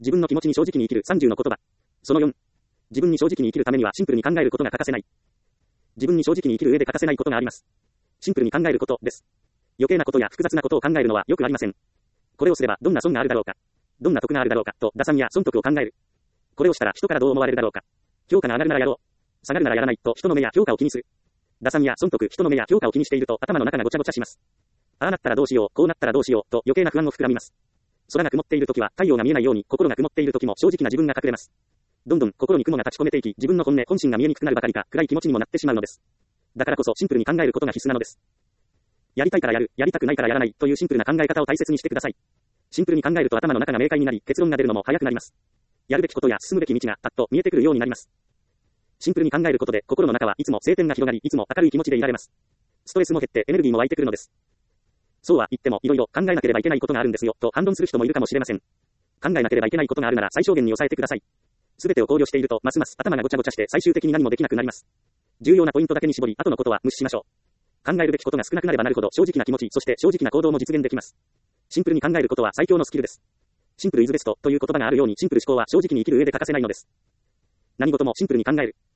自分の気持ちに正直に生きる30の言葉。その4。自分に正直に生きるためにはシンプルに考えることが欠かせない。自分に正直に生きる上で欠かせないことがあります。シンプルに考えることです。余計なことや複雑なことを考えるのはよくありません。これをすればどんな損があるだろうか。どんな得があるだろうかと打算や損得を考える。これをしたら人からどう思われるだろうか。評価が上がるならやろう。下がるならやらないと人の目や評価を気にする。打算や損得、人の目や評価を気にしていると頭の中がごちゃごちゃします。ああなったらどうしよう、こうなったらどうしようと余計な不安を膨らみます。空が曇っているときは太陽が見えないように心が曇っているときも正直な自分が隠れます。どんどん心に雲が立ち込めていき、自分の本音、本心が見えにくくなるばかりか、暗い気持ちにもなってしまうのです。だからこそシンプルに考えることが必須なのです。やりたいからやる、やりたくないからやらないというシンプルな考え方を大切にしてください。シンプルに考えると頭の中が明快になり、結論が出るのも早くなります。やるべきことや進むべき道がパッと見えてくるようになります。シンプルに考えることで心の中はいつも晴天が広がり、いつも明るい気持ちでいられます。ストレスも減ってエネルギーも湧いてくるのです。そうは言ってもいろいろ考えなければいけないことがあるんですよと反論する人もいるかもしれません。考えなければいけないことがあるなら最小限に抑えてください。すべてを考慮しているとますます頭がごちゃごちゃして最終的に何もできなくなります。重要なポイントだけに絞り、後のことは無視しましょう。考えるべきことが少なくなればなるほど正直な気持ち、そして正直な行動も実現できます。シンプルに考えることは最強のスキルです。シンプルイズベストという言葉があるようにシンプル思考は正直に生きる上で欠かせないのです。何事もシンプルに考える。